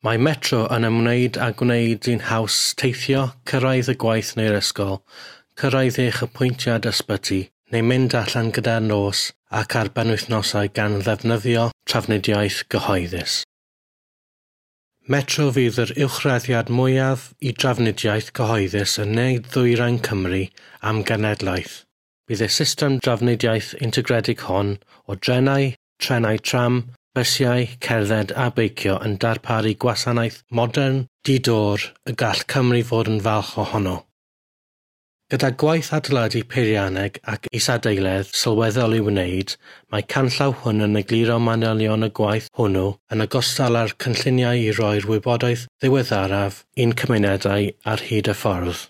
Mae metro yn ymwneud â gwneud i'n haws teithio, cyrraedd y gwaith neu'r ysgol, cyrraedd eich apwyntiad ysbyty, neu mynd allan gyda'r nos ac ar benwythnosau gan ddefnyddio trafnidiaeth gyhoeddus. Metro fydd yr uwchraddiad mwyaf i drafnidiaeth cyhoeddus yn neud ddwyrain Cymru am genedlaeth. Bydd y system drafnidiaeth integredig hon o trenau tram, bysiau, cerdded a beicio yn darparu gwasanaeth modern, di-dor y gall Cymru fod yn falch ohono. Gyda gwaith adeiladu peirianneg ac isadeiledd sylweddol i'w wneud, mae canllaw hwn yn egluro manylion y gwaith hwnnw yn ogystal â'r cynlluniau i roi'r wybodaeth ddiweddaraf i'n cymunedau ar hyd y ffordd.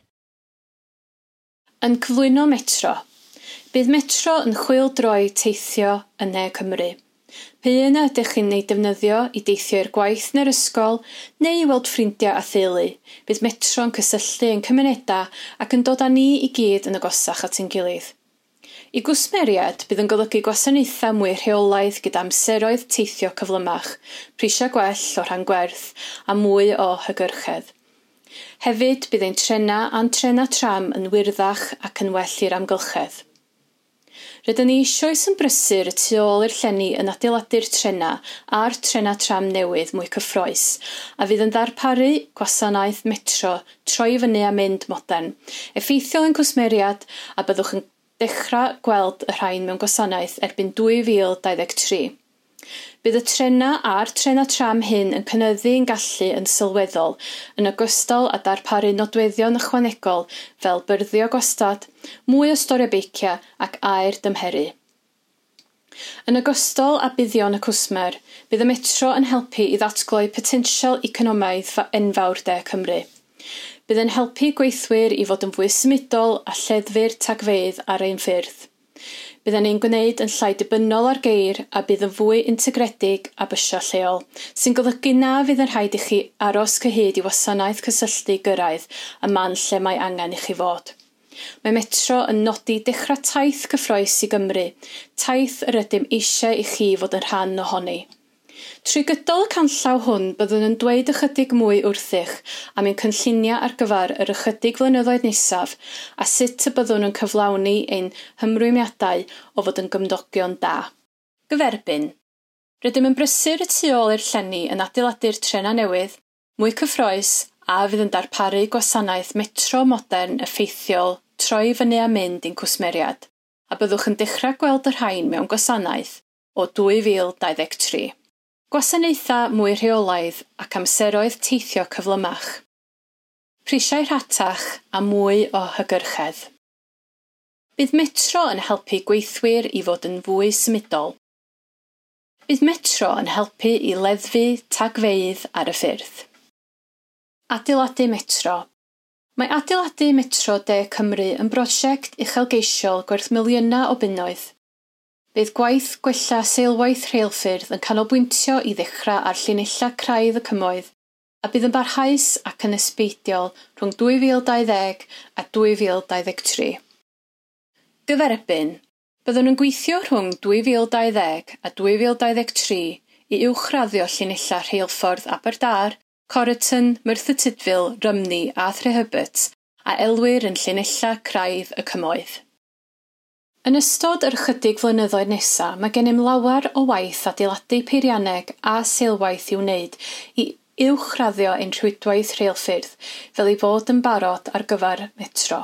Yn cyflwyno metro. Bydd metro yn chwyldroi teithio yn Ne Cymru. Pe yna ydych chi'n ei defnyddio i deithio i'r gwaith neu'r ysgol neu i weld ffrindiau a theulu, bydd metro yn cysylltu ein cymunedau ac yn dod â ni i gyd yn agosach at ein gilydd. I gwsmeriad, bydd yn golygu gwasanaethau mwy rheolaidd gyda amseroedd teithio cyflymach, prisiau gwell o rhan gwerth a mwy o hygyrchedd. Hefyd, bydd ein trena a'n trena tram yn wirddach ac yn well i'r amgylchedd. Rydyn ni eisoes yn brysur y tu ôl i'r llenni yn adeiladu'r trena a'r trena tram newydd mwy cyffroes, a fydd yn darparu gwasanaeth metro troi fyny a mynd modern, effeithiol yn cwsmeriad a byddwch yn dechrau gweld y rhain mewn gwasanaeth erbyn 2023. Bydd y trena a'r trena tram hyn yn cynyddu'n gallu yn sylweddol yn ogystal â darparu nodweddion ychwanegol fel byrddio gwastad, mwy o storio beicia ac aer dymheru. Yn ogystal â buddion y cwsmer, bydd y metro yn helpu i ddatgloi potensial economaidd enfawr De Cymru. Bydd yn helpu gweithwyr i fod yn fwy symudol a lleddfu'r tagfeydd ar ein ffyrdd. Bydd yn ein gwneud yn llai dibynnol ar geir a bydd yn fwy integredig a bysio lleol, sy'n golygu na fydd yn rhaid i chi aros cyhyd i wasanaeth cysylltu gyrraedd y man lle mae angen i chi fod. Mae metro yn nodi dechrau taith cyffroes i Gymru, taith yr ydym eisiau i chi fod yn rhan ohoni. Trwy gydol y canllaw hwn byddwn yn dweud ychydig mwy wrthych am ein cynlluniau ar gyfer yr ychydig flynyddoedd nesaf a sut y byddwn yn cyflawni ein hymrwymiadau o fod yn gymdogion da. Gyferbyn. Rydym yn brysur y tu ôl i'r llenni yn adeiladu'r trena newydd, mwy cyffroes a fydd yn darparu gwasanaeth metro modern effeithiol troi fyny a mynd i'n cwsmeriad, a byddwch yn dechrau gweld yr rhain mewn gwasanaeth o 2023. Gwasanaethau mwy rheolaidd ac amseroedd teithio cyflymach. Prisiau rhatach a mwy o hygyrchedd. Bydd metro yn helpu gweithwyr i fod yn fwy symudol. Bydd metro yn helpu i leddfu tagfeydd ar y ffyrdd. Adeiladu metro. Mae adeiladu metro De Cymru yn brosiect uchelgeisiol gwerth miliynau o bunnoedd. Bydd gwaith gwella seilwaith rheilffyrdd yn canolbwyntio i ddechrau ar llinella craidd y cymoedd a bydd yn barhaus ac yn esbeidiol rhwng 2020 a 2023. Gyferbyn, byddwn yn gweithio rhwng 2020 a 2023 i uwchraddio llinella rheilffordd Aberdâr, Coryton, Merthyr Tydfil, Rymni a Threhyrbert a elwir yn llinella craidd y cymoedd. Yn ystod yr ychydig flynyddoedd nesaf, mae gennym lawer o waith adeiladu peirianneg a seilwaith i'w wneud i uwchraddio ein rhwydwaith rheilffyrdd fel ei fod yn barod ar gyfer metro.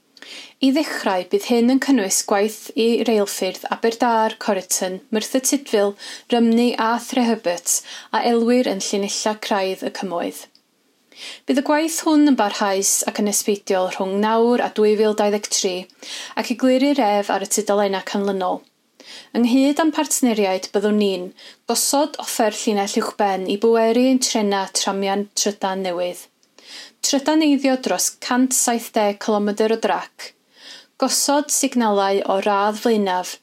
I ddechrau, bydd hyn yn cynnwys gwaith i reilffyrdd Aberdâr, Coryton, Merthyr Tydfil, Rymni a Threhyrbert a elwir yn llinella craidd y cymoedd. Bydd y gwaith hwn yn barhaus ac yn esbeidiol rhwng nawr a 2023 ac i gliru'r ef ar y tudalennau canlynol. Ynghyd â'n partneriaid byddwn ni'n gosod offer llinell uwchben i bweru ein trena tramian trydan newydd. Trydaneiddio dros 170 km o drac. Gosod signalau o radd flaenaf.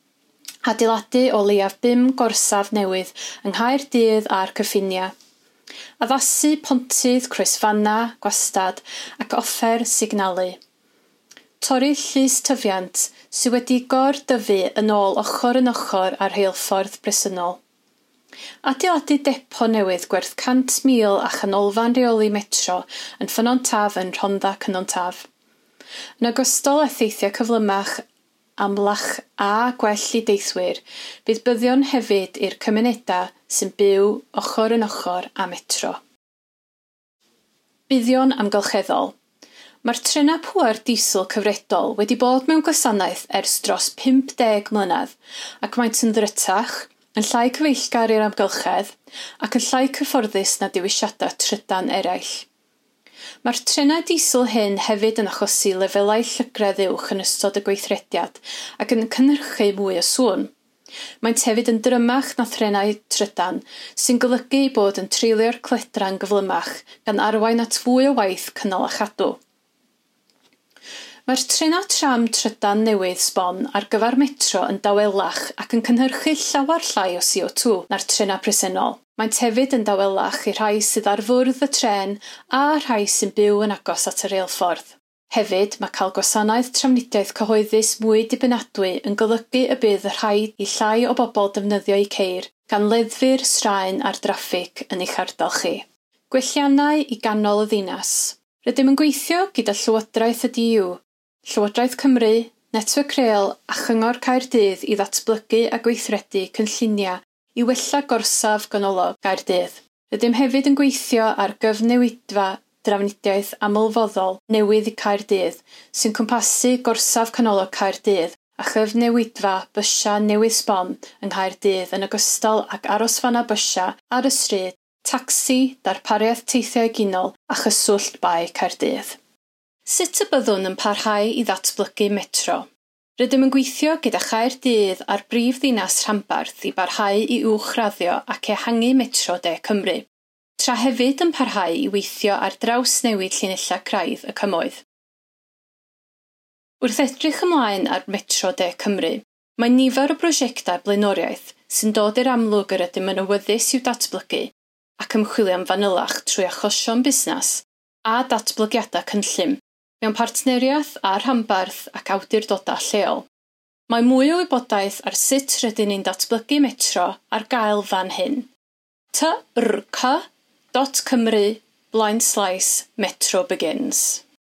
Adeiladu o leiaf 5 gorsaf newydd yng Nghaerdydd a'r Cyffinia. Addasu pontydd croesfanna, gwastad ac offer signalu. Torri llys tyfiant sydd wedi gor-dyfu yn ôl ochr yn ochr ar rheilffordd bresynol. Adeiladu depo newydd gwerth 100,000 a chanolfan reoli metro yn Ffynnon Taf yn Rhondda Cynon Taf. Yn ogystal â theithio cyflymach, amlach a gwell i deithwyr, bydd byddion hefyd i'r cymunedau sy'n byw ochr yn ochr â metro. Buddion amgylcheddol. Mae'r trenau pŵer diesel cyfredol wedi bod mewn gwasanaeth ers dros 50 mlynedd ac maent yn ddrytach, yn llai cyfeillgar i'r amgylchedd ac yn llai cyfforddus na diwylliadau trydan eraill. Mae'r trenau diesel hyn hefyd yn achosi lefelau llygredd uwch yn ystod y gweithrediad ac yn cynhyrchu mwy o sŵn. Maent hefyd yn drymach na threnau trydan sy'n golygu bod yn treulio'r cledra'n gyflymach gan arwain at fwy o waith cynnal a chadw. Mae'r trenau tram trydan newydd sbon ar gyfer metro yn dawelach ac yn cynhyrchu llawer llai o CO2 na'r trenau presennol. Maent hefyd yn dawelach i rhai sydd ar fwrdd y tren a rhai sy'n byw yn agos at y reilffordd. Hefyd, mae cael gwasanaeth trafnidiaeth cyhoeddus mwy dibynadwy yn golygu y bydd y rhaid i llai o bobl defnyddio eu ceir gan leddfu'r straen a'r draffig yn eich ardal chi. Gwelliannau i ganol y ddinas. Rydym yn gweithio gyda Llywodraeth y DU, Llywodraeth Cymru, Network Rail a Chyngor Caerdydd i ddatblygu a gweithredu cynlluniau i wella gorsaf ganolog Caerdydd. Rydym hefyd yn gweithio ar gyfnewidfa drafnidiaeth amlfoddol newydd i Caerdydd sy'n cwmpasu gorsaf canolog Caerdydd a chyfnewidfa bysia newydd sbon yng Nghaerdydd yn ogystal ac arosfanna bysia ar y stryd, tacsi, darpariaeth teithiau eginol a chyswllt bai Caerdydd. Sut y byddwn yn parhau i ddatblygu metro? Rydym yn gweithio gyda Chaerdydd a'r brif ddinas Rhanbarth i barhau i uwchraddio ac ehangu metro De Cymru, tra hefyd yn parhau i weithio ar draws newid llinella craidd y cymoedd. Wrth edrych ymlaen ar metro De Cymru, mae nifer o brosiectau blaenoriaeth sy'n dod i'r amlwg yr ydym yn awyddus i'w datblygu ac ymchwilio am fanylach trwy achosion busnes a datblygiadau cynllun mewn partneriaeth â Rhanbarth ac awdurdodau lleol. Mae mwy o wybodaeth ar sut rydyn ni'n datblygu metro ar gael fan hyn. trk.cymru/Metro Begins.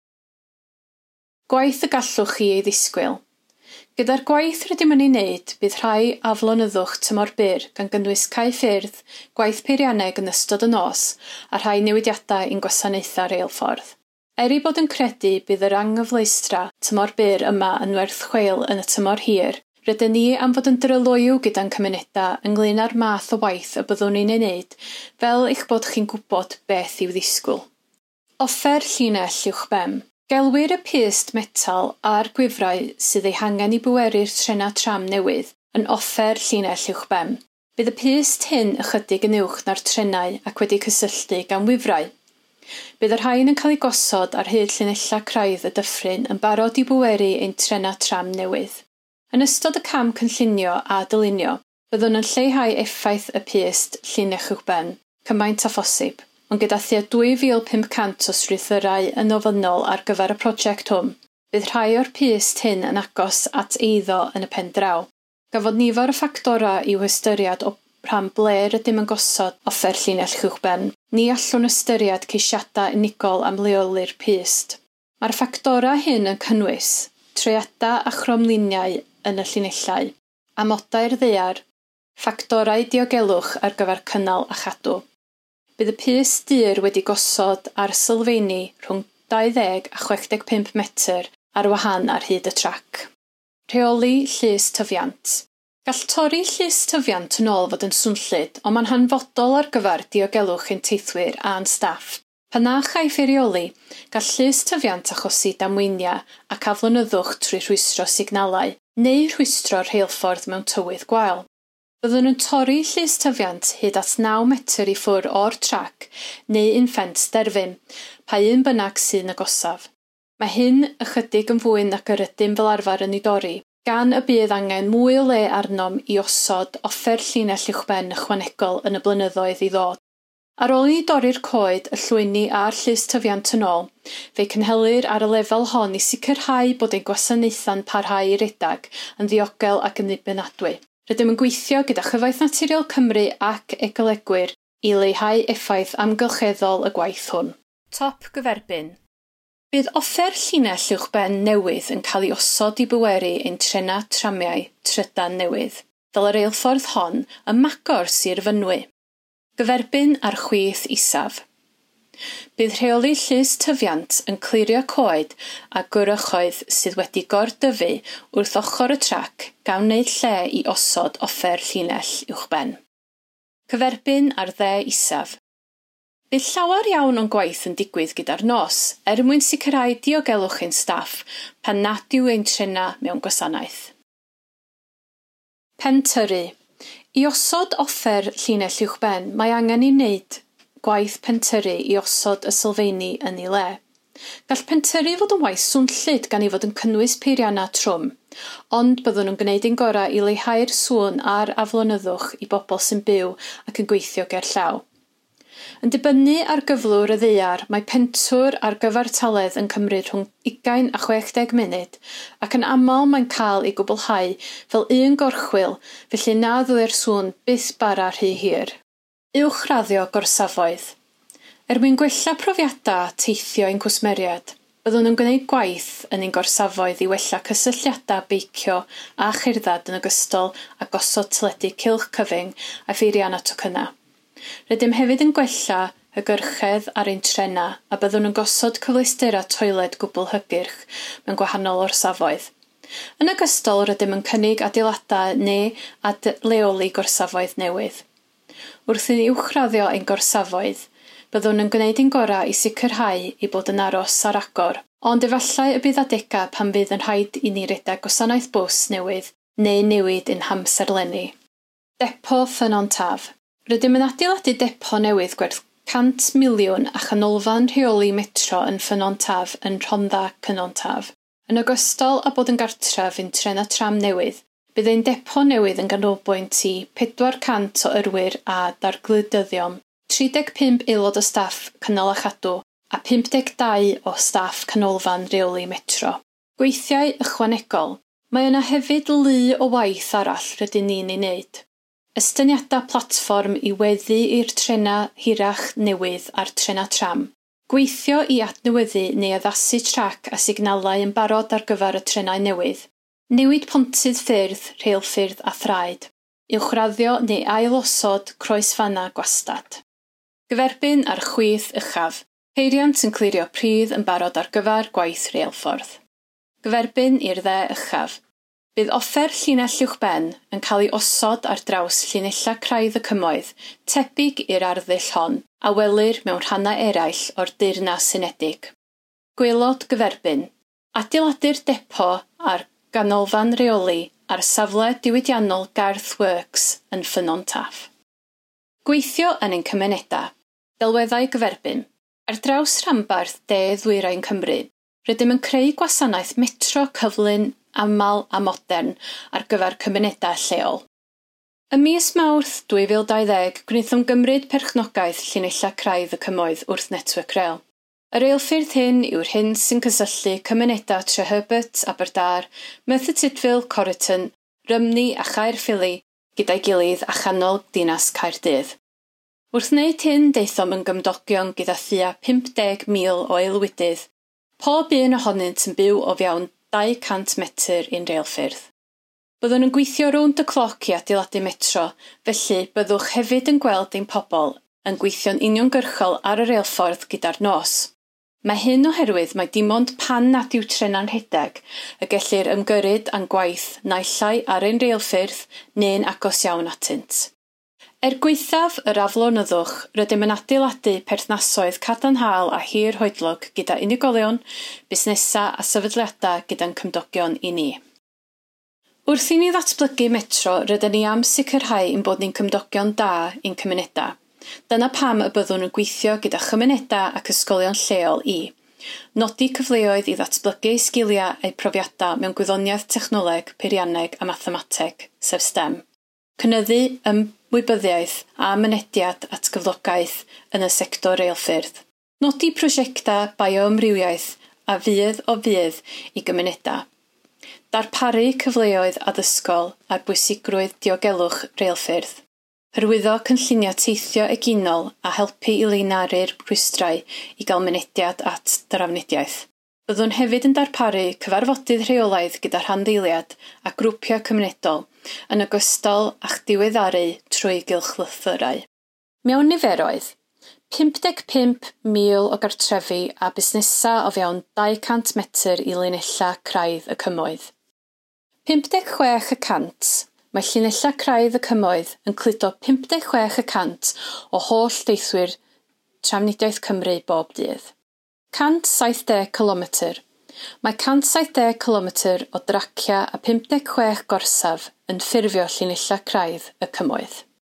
Gwaith y gallwch chi ei ddisgwyl. Gyda'r gwaith rydym yn ei wneud, bydd rhai aflonyddwch tymor byr gan gynnwys cau ffyrdd, gwaith peirianneg yn ystod y nos a rhai newidiadau i'n gwasanaethau reilffordd. I bod yn credu bydd yr anghyfleustra tymor byr yma yn werth chweil yn y tymor hir, rydyn ni am fod yn dryloyw gyda'n cymunedau ynglŷn â'r math o waith y byddwn ni'n ei wneud, fel eich bod chi'n gwybod beth i'w ddisgwyl. Offer llinell uwchben. Gelwir y pyst metal a'r gwifrau sydd ei hangen i bweru'r trenau tram newydd yn offer llinell uwchben. Bydd y pyst hyn ychydig yn uwch na'r trenau ac wedi cysylltu gan wifrau. Bydd yr rhain yn cael ei gosod ar hyd llinella craidd y dyffryn yn barod i bweru ein trenau tram newydd. Yn ystod y cam cynllunio a dylunio, byddwn yn lleihau effaith y pyst llinell uwchben, cymaint â phosib, ond gyda thua 2,500 o strwythurau yn ofynnol ar gyfer y prosiect hwn, bydd rhai o'r pyst hyn yn agos at eiddo yn y pen draw. Gafodd nifer o ffactorau i'w hystyried o rhan ble rydym yn gosod offer llinell uwchben, ni allwn ystyried ceisiadau unigol am leoli'r pyst. Mae'r ffactorau hyn yn cynnwys treiadau a chromliniau yn y llinellau, amodau'r ddaear, ffactorau diogelwch ar gyfer cynnal a chadw. Bydd y pyst dyr wedi gosod ar sylfaeni rhwng 20 a 65 metr ar wahân ar hyd y trac. Rheoli llys tyfiant. Gall torri llys tyfiant yn ôl fod yn swnllyd, ond mae'n hanfodol ar gyfer diogelwch ein teithwyr a'n staff. Pan na chaiff ei reoli, gall llys tyfiant achosi damweinia ac aflonyddwch trwy rhwystro signalau neu rhwystro'r rheilffordd mewn tywydd gwael. Byddwn yn torri llys tyfiant hyd at 9 metr i ffwr o'r trac neu un ffens derfyn, pa un bynnag sy'n agosaf. Mae hyn ychydig yn fwy nac yr ydym fel arfer yn ei dorri, gan y bydd angen mwy o le arnom i osod offer llinell uwchben ychwanegol yn y blynyddoedd i ddod. Ar ôl i dorri'r coed, y llwyni a'r llys tyfiant yn ôl, fe cynhelir ar y lefel hon i sicrhau bod ein gwasanaethau'n parhau i redag yn ddiogel ac yn ddibynadwy. Rydym yn gweithio gyda Chyfoeth Naturiol Cymru ac ecolegwyr i leihau effaith amgylcheddol y gwaith hwn. Top gyferbyn. Bydd offer llinell uwchben newydd yn cael ei osod i bweru ein trena tramiau trydan newydd, fel y reilffordd hon ym Magor Sir Fynwy. Gyferbyn ar chwith isaf. Bydd rheoli llys tyfiant yn clirio coed a gwrychoedd sydd wedi gordyfu wrth ochr y trac gan wneud lle i osod offer llinell uwchben. Cyferbyn ar dde isaf. Bydd llawer iawn o'n gwaith yn digwydd gyda'r nos, mwyn sicrhau diogelwch ein staff pan nad yw ein trena mewn gwasanaeth. Pen tyrru. I osod offer llinell uwchben, mae angen i wneud gwaith pentyrru i osod y sylfaeni yn ei le. Gall pentyrru fod yn waith swnllyd gan ei fod yn cynnwys peiriannau trwm, ond byddwn nhw'n gwneud ein gorau i leihau'r sŵn a'r aflonyddwch i bobl sy'n byw ac yn gweithio ger llaw. Yn dibynnu ar gyflwr y ddaear, mae pentwr ar gyfartaledd yn cymryd rhwng 20 a 60 munud ac yn aml mae'n cael ei gwblhau fel un gorchwil, felly na ddylai'r sŵn byth bara rhy hir. Uwchraddio gorsafoedd. Mwyn gwella profiadau teithio ein cwsmeriad, byddwn nhw'n gwneud gwaith yn ein gorsafoedd i wella cysylltiadau beicio a churddad yn ogystal â gosod teledu cylch cyfyng a pheiriannau tocynnau. Rydym hefyd yn gwella y gyrchedd ar ein trena a byddwn yn gosod cyfleusterau toiled gwbl hygyrch mewn gwahanol orsafoedd. Yn ogystal rydym yn cynnig adeiladau neu leoli gorsafoedd newydd. Wrth i ni uwchraddio ein gorsafoedd, byddwn yn gwneud ein gorau i sicrhau i bod yn aros ar agor, ond efallai y bydd adega pan bydd yn rhaid i ni redeg gwasanaeth bws newydd neu newid ein hamserlenni. Depo Ffynon Taf. Rydym yn adeiladu depo newydd gwerth 100 miliwn a chanolfan rheoli metro yn Ffynon Taf yn Rhondda Cynon Taf. Yn ogystal â bod yn gartref ein trena tram newydd, bydd ein depo newydd yn ganolbwynt i 400 o yrwyr a dargludyddion, 35 aelod o staff cynnal a chadw a 52 o staff canolfan reoli metro. Gweithiau ychwanegol. Mae yna hefyd lu o waith arall rydyn ni'n ei wneud. Estyniadau platfform i weddu i'r trena hirach newydd a'r trena tram. Gweithio i adnewyddu neu addasu trac a signalau yn barod ar gyfer y trenau newydd. Newid pontydd ffyrdd, rheilffyrdd a thraed. Uwchraddio neu ailosod croesfanna gwastad. Gyferbyn ar chwith uchaf. Peiriant yn clirio pridd yn barod ar gyfer gwaith reilffordd. Gyferbyn i'r dde uchaf. Bydd offer llinell uwchben yn cael ei osod ar draws llinellau craidd y cymoedd, tebyg i'r arddull hon, a welir mewn rhannau eraill o'r Deyrnas Unedig. Gwaelod gyferbyn. Adeiladu'r depo ar ganolfan reoli ar safle diwydiannol Garth Works yn Ffynon Taf. Gweithio yn ein cymunedau. Delweddau gyferbyn. Ar draws rhanbarth de-ddwyrain Cymru, rydym yn creu gwasanaeth metro cyflym aml a modern ar gyfer cymunedau lleol. Ym mis Mawrth 2020, gwnaethom gymryd perchnogaeth llinellau craidd y cymoedd wrth Network Rail. Y reilffyrdd hyn yw'r hyn sy'n cysylltu cymunedau Treherbert, Aberdâr, Merthyr Tydfil, Corriton, Rymni a Chaerffili gyda'i gilydd a chanol dinas Caerdydd. Wrth wneud hyn, daethom yn gymdogion gyda thua 50,000 o aelwydydd. Pob un ohonynt yn byw o fewn 200 metr i'n reilffyrdd. Byddwn yn gweithio rownd y cloc i adeiladu metro, felly byddwch hefyd yn gweld ein pobl yn gweithio'n uniongyrchol ar y reilffordd gyda'r nos. Mae hyn oherwydd mae dim ond pan nad yw trena'n rhedeg y gellir ymgyrryd a'n gwaith naillai ar ein reilffyrdd neu'n agos iawn atynt. Gwaethaf yr aflonyddwch, rydym yn adeiladu perthnasoedd cadarnhaol a hir hoedlog gyda unigolion, busnesau a sefydliadau gyda'n cymdogion i ni. Wrth i ni ddatblygu metro, rydyn ni am sicrhau ein bod ni'n cymdogion da i'n cymunedau. Dyna pam y byddwn yn gweithio gyda chymunedau ac ysgolion lleol i. Nodi cyfleoedd i ddatblygu sgiliau eu profiadau mewn gwyddoniaeth technoleg, peirianneg a mathemateg, sef STEM. Cynyddu ymwybyddiaeth a mynediad at gyflogaeth yn y sector reilffyrdd. Nodi prosiectau bioamrywiaeth a fydd o fydd i gymunedau. Darparu cyfleoedd addysgol ar bwysigrwydd diogelwch reilffyrdd. Hyrwyddo cynlluniau teithio eginol a helpu i leinaru'r rhwystrau i gael mynediad at drafnidiaeth. Byddwn hefyd yn darparu cyfarfodydd rheolaidd gyda rhanddeiliad a grwpiau cymunedol yn ogystal a'ch diweddaru trwy gylchlythyrau. Mewn niferoedd, 55,000 o gartrefi a busnesau o fewn 200 metr i linella craidd y cymoedd. 56% mae llinella craidd y cymoedd yn cludo 56% o holl deithwyr trafnidiaeth Cymru bob dydd. 170 km. Mae 170 km o dracia a 56 gorsaf yn ffurfio llinella craidd y cymoedd.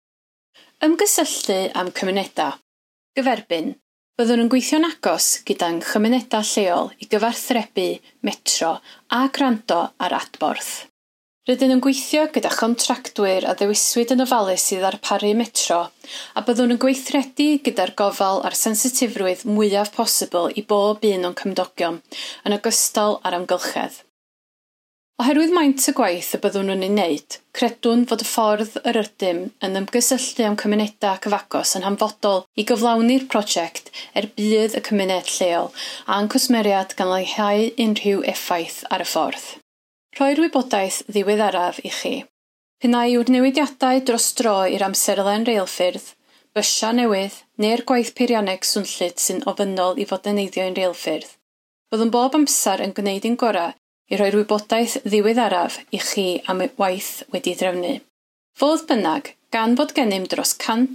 Ymgysylltu am cymunedau. Gyferbyn, byddwn yn gweithio'n agos gyda'n chymunedau lleol i gyfarthrebu metro a gwrando ar adborth. Rydyn yn gweithio gyda chontractwyr a ddewiswyd yn ofalus i ddarparu metro a byddwn yn gweithredu gyda'r gofal a'r sensitifrwydd mwyaf posibl i bob un o'n cymdogion yn ogystal â'r amgylchedd. Oherwydd maint y gwaith y byddwn yn ei wneud, credwn fod y ffordd yr ydym yn ymgysylltu am cymunedau cyfagos yn hanfodol i gyflawni'r prosiect bydd y cymuned lleol a'n cwsmeriad gan leihau unrhyw effaith ar y ffordd. Rhoi'r wybodaeth ddiweddaraf i chi. P'nai yw'r newidiadau dros dro i'r amserlen reilffyrdd, bysia newydd neu'r gwaith peirianneg swnllyd sy'n ofynnol i fod yn eiddio i'n reilffyrdd. Byddwn bob amser yn gwneud ein gorau i roi'r wybodaeth ddiweddaraf i chi am y waith wedi drefnu. Fodd bynnag, gan fod gennym dros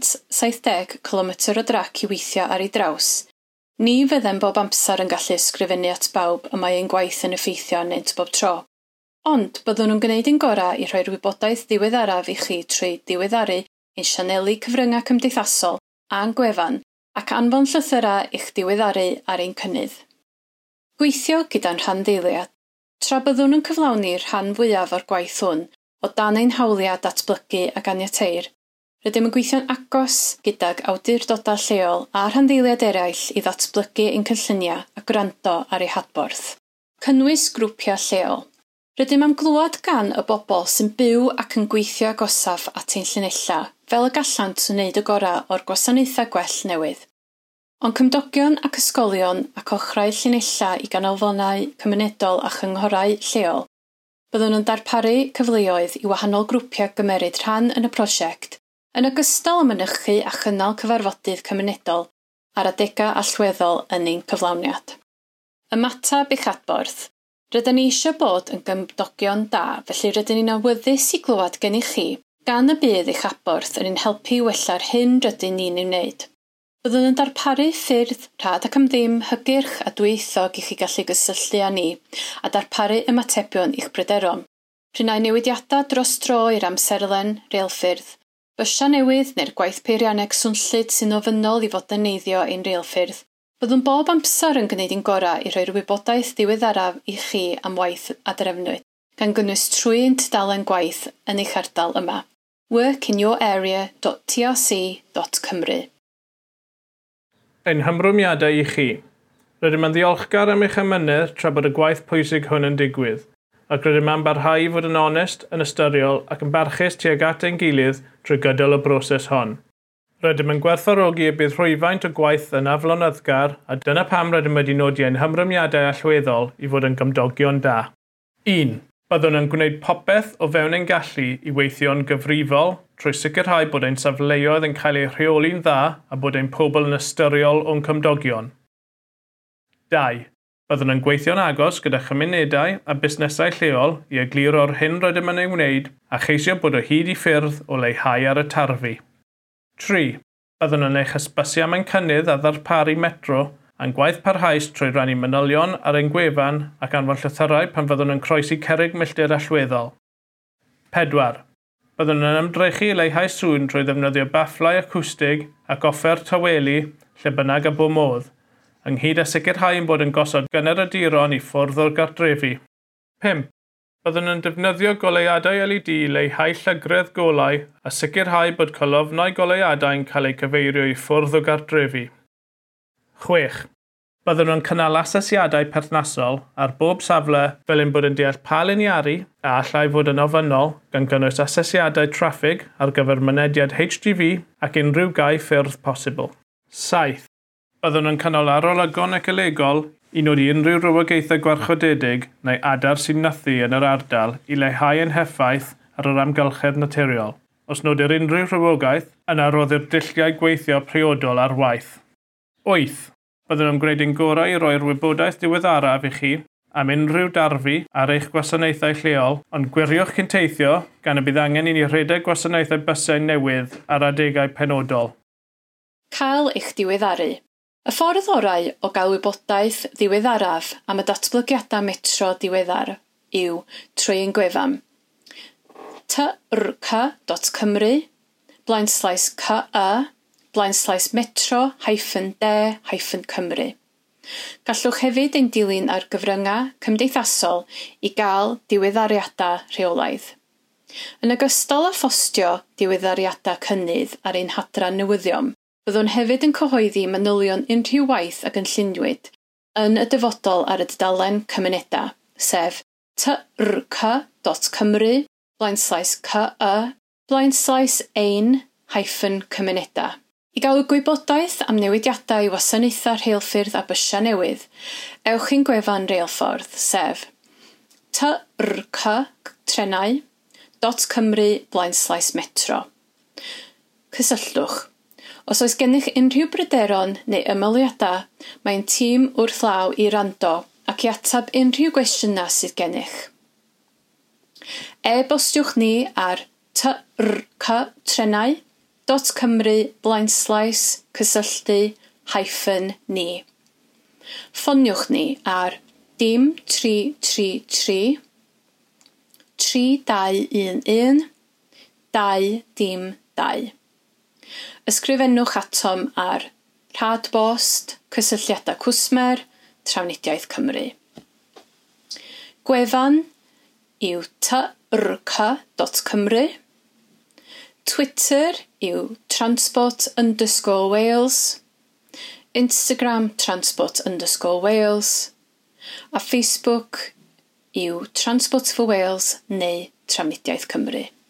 170 km o drac i weithio ar ei draws, ni fyddem bob amser yn gallu ysgrifennu at bawb y mae ein gwaith yn effeithio arnynt bob tro. Ond byddwn nhw'n gwneud ein gorau i roi'r wybodaeth ddiweddaraf i chi trwy diweddaru ein sianeli cyfryngau cymdeithasol a'n gwefan ac anfon llythyrau i'ch diweddaru ar ein cynnydd. Gweithio gyda'n rhanddeiliad. Tra byddwn yn cyflawni'r rhan fwyaf o'r gwaith hwn, o dan ein hawliau datblygu a ganiateir, rydym yn gweithio'n agos gydag awdurdodau lleol a rhanddeiliad eraill i ddatblygu ein cynlluniau a gwrando ar eu hadborth. Cynnwys grwpiau lleol. Rydym am glwad gan y bobl sy'n byw ac yn gweithio agosaf at ein llinella, fel y gallant wneud y gorau o'r gwasanaethau gwell newydd. Ond cymdogion ac ysgolion ac ochrau llinella i ganolfannau cymunedol a chynghorau lleol, byddwn yn darparu cyfleoedd i wahanol grwpiau gymeryd rhan yn y prosiect, yn ogystal â mynychu a chynnal cyfarfodydd cymunedol ar adegau allweddol yn ein cyflawniad. Ymatab i'ch adborth. Rydyn ni eisiau bod yn gymdogion da, felly rydyn ni'n awyddus i glywad gen i chi, gan y bydd eich adborth yn ein helpu i wella'r hyn rydyn ni'n ei wneud. Byddwn yn darparu ffyrdd, rhad ac am ddim, hygyrch a dwyieithog i chi gallu gysylltu â ni a darparu ymatebion i'ch pryderon. P'nai newidiadau dros dro i'r amserlen, reilffyrdd, bysia newydd neu'r gwaith peirianneg swnllyd sy'n ofynnol i fod yn eiddio ein reilffyrdd, byddwn bob amser yn gwneud ein gorau i roi'r wybodaeth diweddaraf i chi am waith a drefnwyd, gan gynnwys trwy ein tudalen gwaith yn eich ardal yma. workinyourarea.trc.cymru. Ein hymrwmiadau i chi. Rydym yn ddiolchgar am eich amynydd tra bod y gwaith pwysig hwn yn digwydd, ac rydym yn barhau i fod yn onest, yn ystyriol ac yn barchus tuag at ein gilydd trwy gydol y broses hon. Rydym yn gwerthfawrogi y bydd rhwyfaint o gwaith yn aflonyddgar a dyna pam rydym wedi nodi ein hymrwmiadau allweddol i fod yn gymdogion da. 1. Byddwn yn gwneud popeth o fewn ein gallu i weithio'n gyfrifol trwy sicrhau bod ein safleoedd yn cael ei rheoli'n dda a bod ein pobl yn ystyriol o'n cymdogion. 2. Byddwn yn gweithio'n agos gyda chymunedau a busnesau lleol i egluro'r hyn rydym yn ei wneud a cheisio bod o hyd i ffyrdd o leihau ar y tarfu. 3. Byddwn yn eich hysbysu am ein cynnydd a ddarparu metro a'n gwaith parhaus trwy rannu manylion ar ein gwefan ac anfon llythyrau pan fyddwn yn croesi cerrig milltir allweddol. 4. Byddwn yn ymdrechu i leihau sŵn trwy ddefnyddio bafflau acwstig ac offer tawelu lle bynnag a bo modd, ynghyd â sicrhau yn bod yn gosod gymeradwyron i ffwrdd o'r gartrefi. 5. Byddwn yn defnyddio goleuadau LED i leihau llygredd golau a sicrhau bod colofnau goleuadau'n cael eu cyfeirio i ffwrdd o gartrefi. 6. Byddwn nhw'n cynnal asesiadau perthnasol ar bob safle fel ein bod yn deall pa liniaru a allai fod yn ofynnol gan gynnwys asesiadau traffig ar gyfer mynediad HGV ac unrhyw gau ffyrdd posibl. 7. Byddwn nhw'n cynnal arolygon ecolegol i nodi unrhyw rywogaethau gwarchodedig neu adar sy'n nythu yn yr ardal i leihau yn heffaith ar yr amgylchedd naturiol. Os nodir unrhyw rhywogaeth, yna roddir dulliau gweithio priodol ar waith. 8. Byddwn nhw'n gwneud yn gorau i roi'r wybodaeth diweddaraf i chi am unrhyw darfu ar eich gwasanaethau lleol, ond gwiriwch cyn teithio gan y bydd angen i ni rhedeg gwasanaethau bysau newydd ar adegau penodol. Cael eich diweddaru. Y ffordd orau o gael wybodaeth ddiweddaraf am y datblygiadau metro diweddar yw trwy ein gwefan tryrca.cymru/metro-de-Cymru. Gallwch hefyd ein dilyn ar gyfryngau cymdeithasol i gael diweddariadau rheolaidd. Yn ogystal â phostio diweddariadau cynnydd ar ein hadran newyddion, byddwn hefyd yn cyhoeddi manylion unrhyw waith ac yn lluniwyd yn y dyfodol ar y dudalen cymunedau, sef tryrca.cymru/ein-cymunedau. I gael gwybodaeth am newidiadau i wasanaethau rheilffyrdd a bysiau newydd, ewch i'n gwefan reilffordd, sef tryrca.cymru/metro. Cysylltwch. Os oes gennych unrhyw bryderon neu ymyliadau, mae'n tîm wrth law i rando ac i atab unrhyw gwestiynau sydd gennych. E-bostiwch ni ar tryrca.cymru/cysylltu-ni. Ffoniwch ni ar dim 333 3211 212. Ysgrifennwch atom ar rhad-bost, cysylltiadau cwsmer, Trafnidiaeth Cymru. Gwefan yw tryrca.cymru. Twitter yw transport_Wales. Instagram transport_Wales. A Facebook yw Transport for Wales neu Trafnidiaeth Cymru.